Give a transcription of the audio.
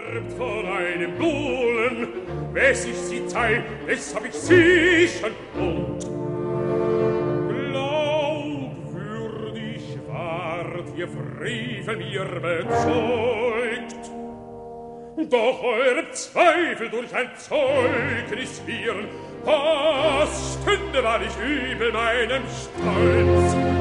stirbt von einem Buhlen, wes ich sie zeig, des hab ich sicher und glaubwürdig ward ihr Frevel mir bezeugt. Doch eure Zweifel durch ein Zeugnis führen, das stünde wahrlich über meinem Stolz.